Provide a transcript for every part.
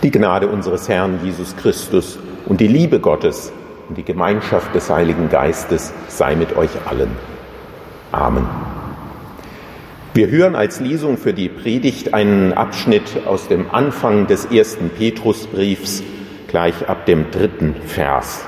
Die Gnade unseres Herrn Jesus Christus und die Liebe Gottes und die Gemeinschaft des Heiligen Geistes sei mit euch allen. Amen. Wir hören als Lesung für die Predigt einen Abschnitt aus dem Anfang des 1. Petrusbriefs, gleich ab dem 3. Vers.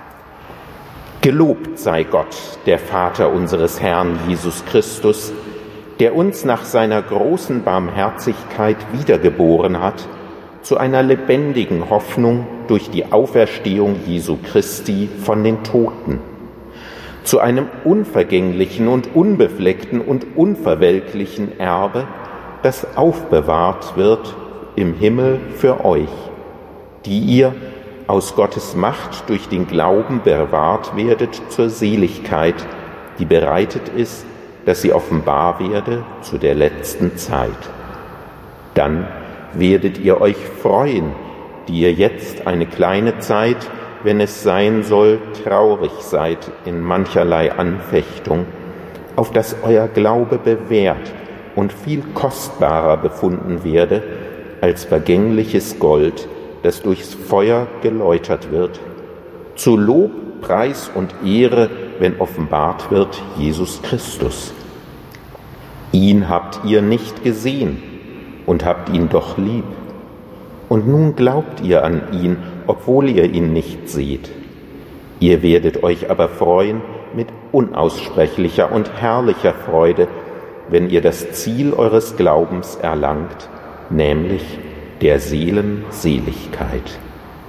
Gelobt sei Gott, der Vater unseres Herrn Jesus Christus, der uns nach seiner großen Barmherzigkeit wiedergeboren hat, zu einer lebendigen Hoffnung durch die Auferstehung Jesu Christi von den Toten, zu einem unvergänglichen und unbefleckten und unverwelklichen Erbe, das aufbewahrt wird im Himmel für euch, die ihr aus Gottes Macht durch den Glauben bewahrt werdet zur Seligkeit, die bereitet ist, dass sie offenbar werde zu der letzten Zeit. Dann werdet ihr euch freuen, die ihr jetzt eine kleine Zeit, wenn es sein soll, traurig seid in mancherlei Anfechtung, auf dass euer Glaube bewährt und viel kostbarer befunden werde als vergängliches Gold, das durchs Feuer geläutert wird, zu Lob, Preis und Ehre, wenn offenbart wird Jesus Christus. Ihn habt ihr nicht gesehen und habt ihn doch lieb. Und nun glaubt ihr an ihn, obwohl ihr ihn nicht seht. Ihr werdet euch aber freuen mit unaussprechlicher und herrlicher Freude, wenn ihr das Ziel eures Glaubens erlangt, nämlich der Seelen Seligkeit.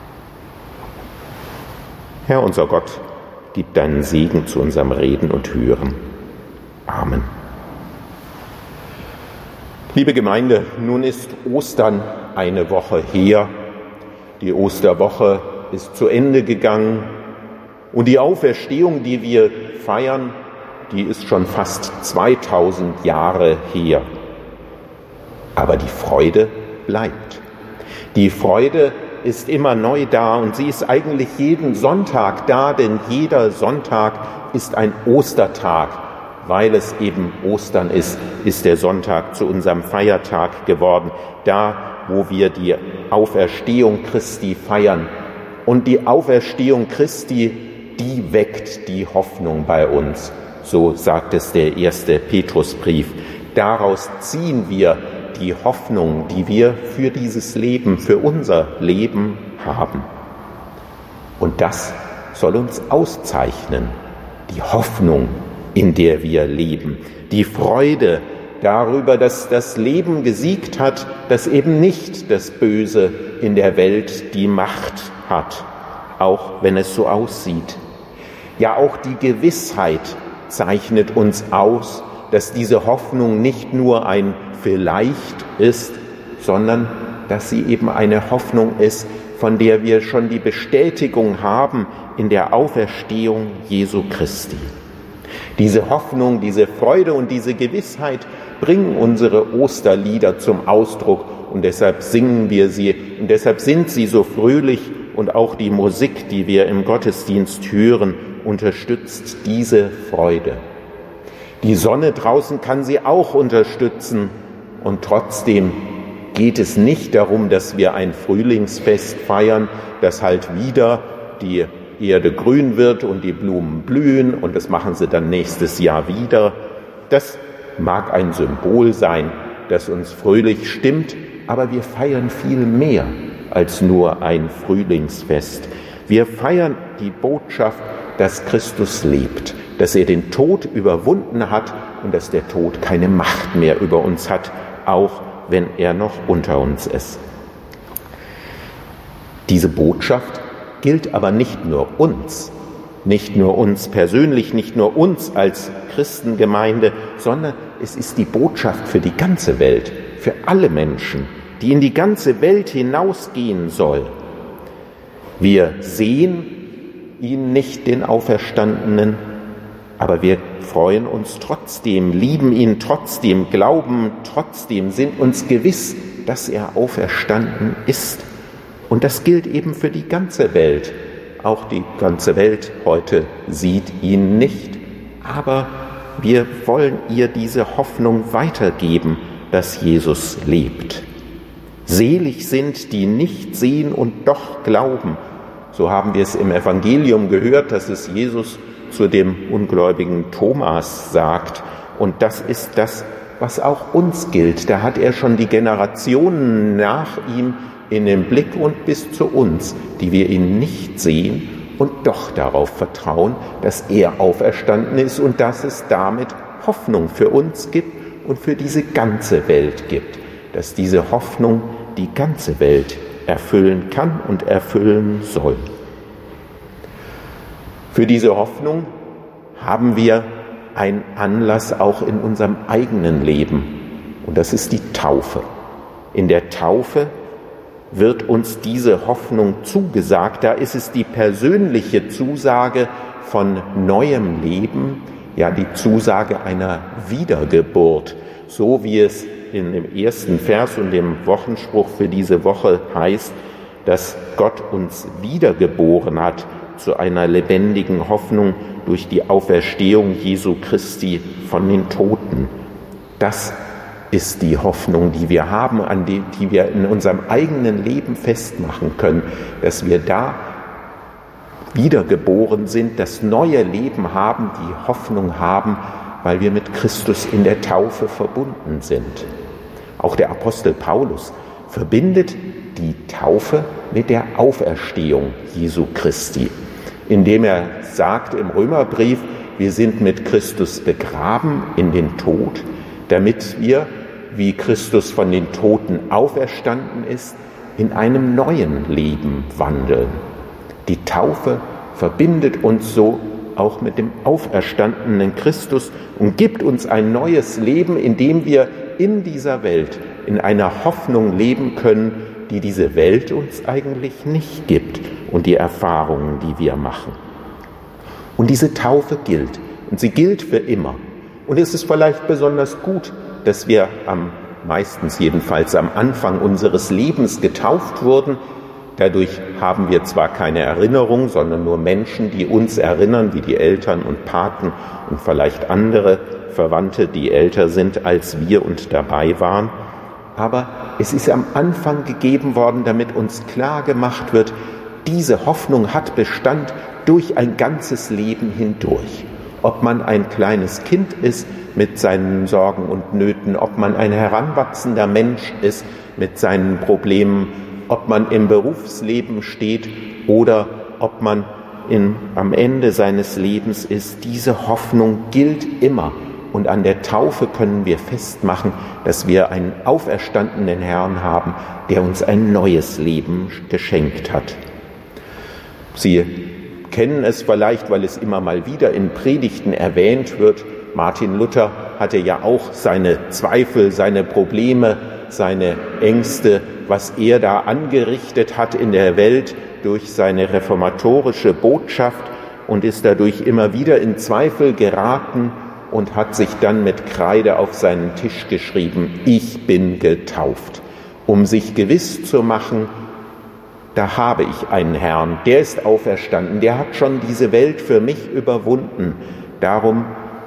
Herr unser Gott, gib deinen Segen zu unserem Reden und Hören. Amen. Liebe Gemeinde, nun ist Ostern eine Woche her. Die Osterwoche ist zu Ende gegangen und die Auferstehung, die wir feiern, die ist schon fast 2000 Jahre her. Aber die Freude bleibt. Die Freude ist immer neu da und sie ist eigentlich jeden Sonntag da, denn jeder Sonntag ist ein Ostertag. Weil es eben Ostern ist der Sonntag zu unserem Feiertag geworden, da wo wir die Auferstehung Christi feiern. Und die Auferstehung Christi, die weckt die Hoffnung bei uns. So sagt es der 1. Petrusbrief. Daraus ziehen wir die Hoffnung, die wir für dieses Leben, für unser Leben haben. Und das soll uns auszeichnen, die Hoffnung, in der wir leben, die Freude darüber, dass das Leben gesiegt hat, dass eben nicht das Böse in der Welt die Macht hat, auch wenn es so aussieht. Ja, auch die Gewissheit zeichnet uns aus, dass diese Hoffnung nicht nur ein Vielleicht ist, sondern dass sie eben eine Hoffnung ist, von der wir schon die Bestätigung haben in der Auferstehung Jesu Christi. Diese Hoffnung, diese Freude und diese Gewissheit bringen unsere Osterlieder zum Ausdruck und deshalb singen wir sie und deshalb sind sie so fröhlich und auch die Musik, die wir im Gottesdienst hören, unterstützt diese Freude. Die Sonne draußen kann sie auch unterstützen und trotzdem geht es nicht darum, dass wir ein Frühlingsfest feiern, dass halt wieder die Erde grün wird und die Blumen blühen und das machen sie dann nächstes Jahr wieder. Das mag ein Symbol sein, das uns fröhlich stimmt, aber wir feiern viel mehr als nur ein Frühlingsfest. Wir feiern die Botschaft, dass Christus lebt, dass er den Tod überwunden hat und dass der Tod keine Macht mehr über uns hat, auch wenn er noch unter uns ist. Diese Botschaft gilt aber nicht nur uns persönlich, nicht nur uns als Christengemeinde, sondern es ist die Botschaft für die ganze Welt, für alle Menschen, die in die ganze Welt hinausgehen soll. Wir sehen ihn nicht, den Auferstandenen, aber wir freuen uns trotzdem, lieben ihn trotzdem, glauben trotzdem, sind uns gewiss, dass er auferstanden ist. Und das gilt eben für die ganze Welt. Auch die ganze Welt heute sieht ihn nicht, aber wir wollen ihr diese Hoffnung weitergeben, dass Jesus lebt. Selig sind, die nicht sehen und doch glauben. So haben wir es im Evangelium gehört, dass es Jesus zu dem ungläubigen Thomas sagt. Und das ist das, was auch uns gilt. Da hat er schon die Generationen nach ihm in den Blick und bis zu uns, die wir ihn nicht sehen und doch darauf vertrauen, dass er auferstanden ist und dass es damit Hoffnung für uns gibt und für diese ganze Welt gibt. Dass diese Hoffnung die ganze Welt erfüllen kann und erfüllen soll. Für diese Hoffnung haben wir einen Anlass auch in unserem eigenen Leben. Und das ist die Taufe. In der Taufe wird uns diese Hoffnung zugesagt. Da ist es die persönliche Zusage von neuem Leben, ja die Zusage einer Wiedergeburt, so wie es in dem ersten Vers und dem Wochenspruch für diese Woche heißt, dass Gott uns wiedergeboren hat zu einer lebendigen Hoffnung durch die Auferstehung Jesu Christi von den Toten. Das ist die Hoffnung, die wir haben, an die wir in unserem eigenen Leben festmachen können, dass wir da wiedergeboren sind, das neue Leben haben, die Hoffnung haben, weil wir mit Christus in der Taufe verbunden sind. Auch der Apostel Paulus verbindet die Taufe mit der Auferstehung Jesu Christi, indem er sagt im Römerbrief, wir sind mit Christus begraben in den Tod, damit wir, wie Christus von den Toten auferstanden ist, in einem neuen Leben wandeln. Die Taufe verbindet uns so auch mit dem auferstandenen Christus und gibt uns ein neues Leben, in dem wir in dieser Welt in einer Hoffnung leben können, die diese Welt uns eigentlich nicht gibt und die Erfahrungen, die wir machen. Und diese Taufe gilt und sie gilt für immer. Und es ist vielleicht besonders gut, dass wir meistens jedenfalls am Anfang unseres Lebens getauft wurden. Dadurch haben wir zwar keine Erinnerung, sondern nur Menschen, die uns erinnern, wie die Eltern und Paten und vielleicht andere Verwandte, die älter sind als wir und dabei waren. Aber es ist am Anfang gegeben worden, damit uns klar gemacht wird, diese Hoffnung hat Bestand durch ein ganzes Leben hindurch. Ob man ein kleines Kind ist mit seinen Sorgen und Nöten, ob man ein heranwachsender Mensch ist mit seinen Problemen, ob man im Berufsleben steht oder ob man am Ende seines Lebens ist. Diese Hoffnung gilt immer. Und an der Taufe können wir festmachen, dass wir einen auferstandenen Herrn haben, der uns ein neues Leben geschenkt hat. Sie kennen es vielleicht, weil es immer mal wieder in Predigten erwähnt wird. Martin Luther hatte ja auch seine Zweifel, seine Probleme, seine Ängste, was er da angerichtet hat in der Welt durch seine reformatorische Botschaft und ist dadurch immer wieder in Zweifel geraten und hat sich dann mit Kreide auf seinen Tisch geschrieben, ich bin getauft, um sich gewiss zu machen, da habe ich einen Herrn, der ist auferstanden, der hat schon diese Welt für mich überwunden. Darum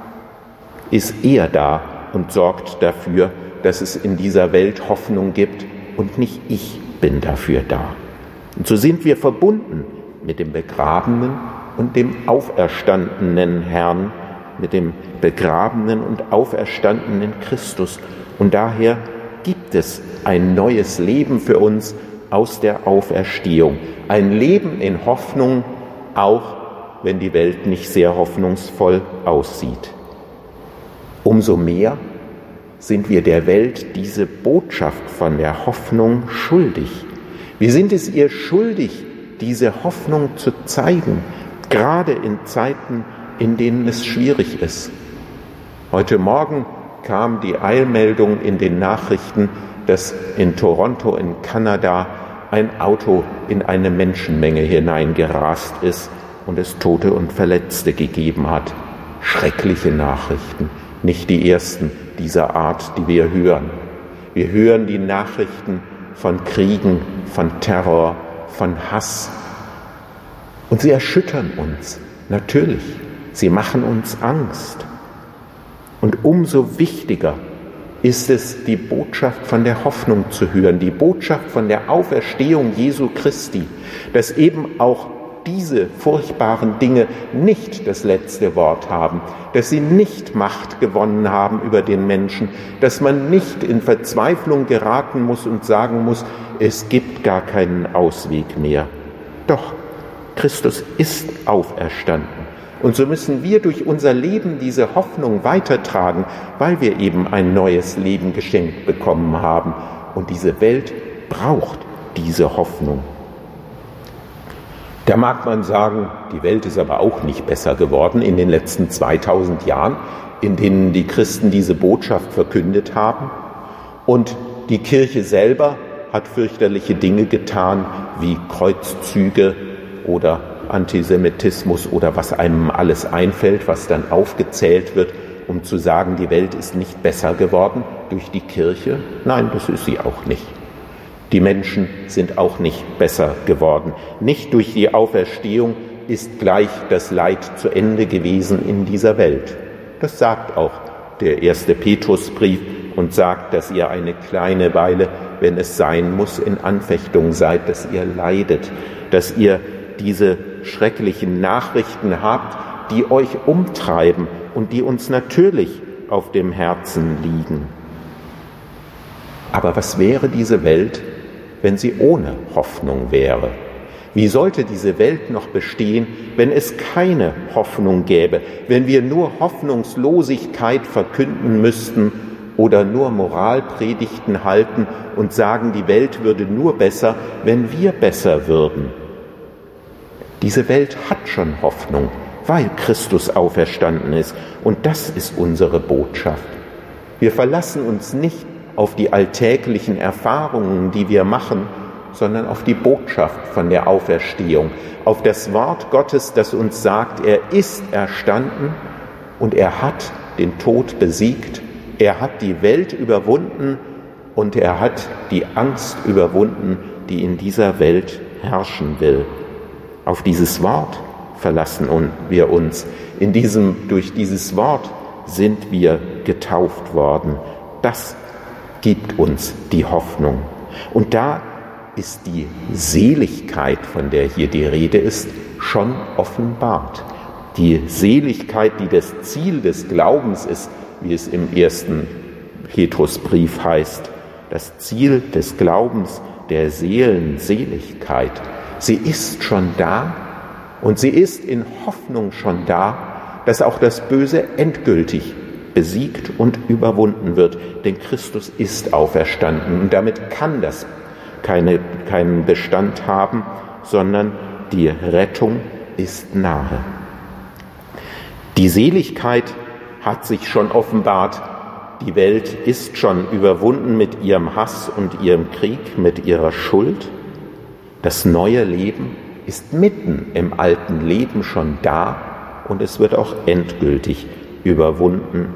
ist er da und sorgt dafür, dass es in dieser Welt Hoffnung gibt und nicht ich bin dafür da. Und so sind wir verbunden mit dem begrabenen und dem auferstandenen Herrn, mit dem begrabenen und auferstandenen Christus. Und daher gibt es ein neues Leben für uns aus der Auferstehung. Ein Leben in Hoffnung, auch wenn die Welt nicht sehr hoffnungsvoll aussieht. Umso mehr sind wir der Welt diese Botschaft von der Hoffnung schuldig. Wir sind es ihr schuldig, diese Hoffnung zu zeigen, gerade in Zeiten, in denen es schwierig ist. Heute Morgen kam die Eilmeldung in den Nachrichten, dass in Toronto in Kanada ein Auto in eine Menschenmenge hineingerast ist und es Tote und Verletzte gegeben hat. Schreckliche Nachrichten, nicht die ersten dieser Art, die wir hören. Wir hören die Nachrichten von Kriegen, von Terror, von Hass. Und sie erschüttern uns, natürlich. Sie machen uns Angst. Und umso wichtiger ist es, die Botschaft von der Hoffnung zu hören, die Botschaft von der Auferstehung Jesu Christi, dass eben auch diese furchtbaren Dinge nicht das letzte Wort haben, dass sie nicht Macht gewonnen haben über den Menschen, dass man nicht in Verzweiflung geraten muss und sagen muss, es gibt gar keinen Ausweg mehr. Doch, Christus ist auferstanden. Und so müssen wir durch unser Leben diese Hoffnung weitertragen, weil wir eben ein neues Leben geschenkt bekommen haben. Und diese Welt braucht diese Hoffnung. Da mag man sagen, die Welt ist aber auch nicht besser geworden in den letzten 2000 Jahren, in denen die Christen diese Botschaft verkündet haben. Und die Kirche selber hat fürchterliche Dinge getan, wie Kreuzzüge oder Antisemitismus oder was einem alles einfällt, was dann aufgezählt wird, um zu sagen, die Welt ist nicht besser geworden durch die Kirche. Nein, das ist sie auch nicht. Die Menschen sind auch nicht besser geworden. Nicht durch die Auferstehung ist gleich das Leid zu Ende gewesen in dieser Welt. Das sagt auch der 1. Petrusbrief und sagt, dass ihr eine kleine Weile, wenn es sein muss, in Anfechtung seid, dass ihr leidet, dass ihr diese schrecklichen Nachrichten habt, die euch umtreiben und die uns natürlich auf dem Herzen liegen. Aber was wäre diese Welt, wenn sie ohne Hoffnung wäre? Wie sollte diese Welt noch bestehen, wenn es keine Hoffnung gäbe, wenn wir nur Hoffnungslosigkeit verkünden müssten oder nur Moralpredigten halten und sagen, die Welt würde nur besser, wenn wir besser würden? Diese Welt hat schon Hoffnung, weil Christus auferstanden ist. Und das ist unsere Botschaft. Wir verlassen uns nicht auf die alltäglichen Erfahrungen, die wir machen, sondern auf die Botschaft von der Auferstehung, auf das Wort Gottes, das uns sagt, er ist erstanden und er hat den Tod besiegt, er hat die Welt überwunden und er hat die Angst überwunden, die in dieser Welt herrschen will. Auf dieses Wort verlassen wir uns. Durch dieses Wort sind wir getauft worden. Das gibt uns die Hoffnung. Und da ist die Seligkeit, von der hier die Rede ist, schon offenbart. Die Seligkeit, die das Ziel des Glaubens ist, wie es im 1. Petrusbrief heißt. Das Ziel des Glaubens, der Seelenseligkeit. Sie ist schon da und sie ist in Hoffnung schon da, dass auch das Böse endgültig besiegt und überwunden wird. Denn Christus ist auferstanden und damit kann das keinen Bestand haben, sondern die Rettung ist nahe. Die Seligkeit hat sich schon offenbart. Die Welt ist schon überwunden mit ihrem Hass und ihrem Krieg, mit ihrer Schuld. Das neue Leben ist mitten im alten Leben schon da und es wird auch endgültig überwinden,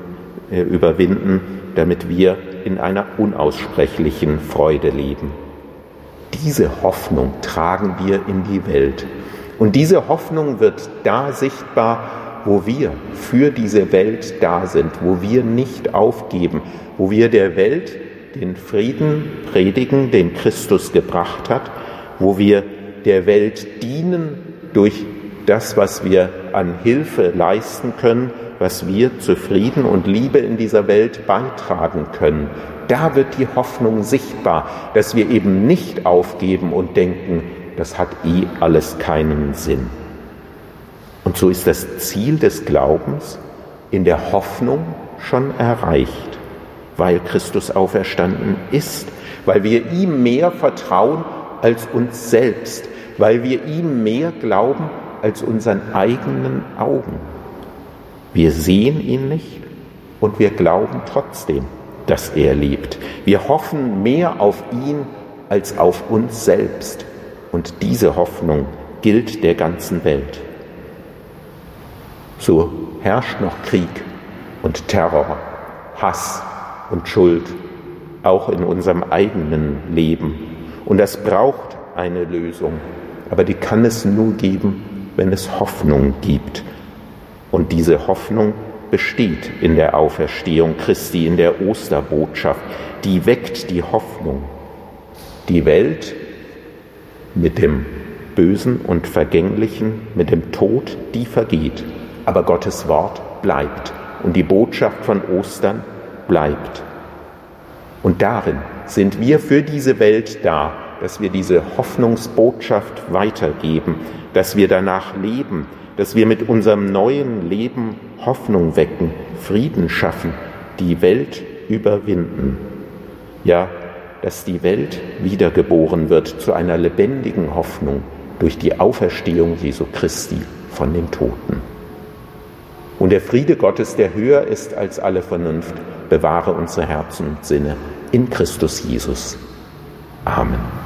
damit wir in einer unaussprechlichen Freude leben. Diese Hoffnung tragen wir in die Welt. Und diese Hoffnung wird da sichtbar, wo wir für diese Welt da sind, wo wir nicht aufgeben, wo wir der Welt den Frieden predigen, den Christus gebracht hat, wo wir der Welt dienen durch das, was wir an Hilfe leisten können, was wir zu Frieden und Liebe in dieser Welt beitragen können. Da wird die Hoffnung sichtbar, dass wir eben nicht aufgeben und denken, das hat alles keinen Sinn. Und so ist das Ziel des Glaubens in der Hoffnung schon erreicht, weil Christus auferstanden ist, weil wir ihm mehr vertrauen als uns selbst, weil wir ihm mehr glauben als unseren eigenen Augen. Wir sehen ihn nicht und wir glauben trotzdem, dass er lebt. Wir hoffen mehr auf ihn als auf uns selbst. Und diese Hoffnung gilt der ganzen Welt. So herrscht noch Krieg und Terror, Hass und Schuld, auch in unserem eigenen Leben. Und das braucht eine Lösung. Aber die kann es nur geben, wenn es Hoffnung gibt. Und diese Hoffnung besteht in der Auferstehung Christi, in der Osterbotschaft. Die weckt die Hoffnung. Die Welt mit dem Bösen und Vergänglichen, mit dem Tod, die vergeht. Aber Gottes Wort bleibt und die Botschaft von Ostern bleibt. Und darin sind wir für diese Welt da, dass wir diese Hoffnungsbotschaft weitergeben, dass wir danach leben, dass wir mit unserem neuen Leben Hoffnung wecken, Frieden schaffen, die Welt überwinden. Ja, dass die Welt wiedergeboren wird zu einer lebendigen Hoffnung durch die Auferstehung Jesu Christi von den Toten. Und der Friede Gottes, der höher ist als alle Vernunft, bewahre unsere Herzen und Sinne in Christus Jesus. Amen.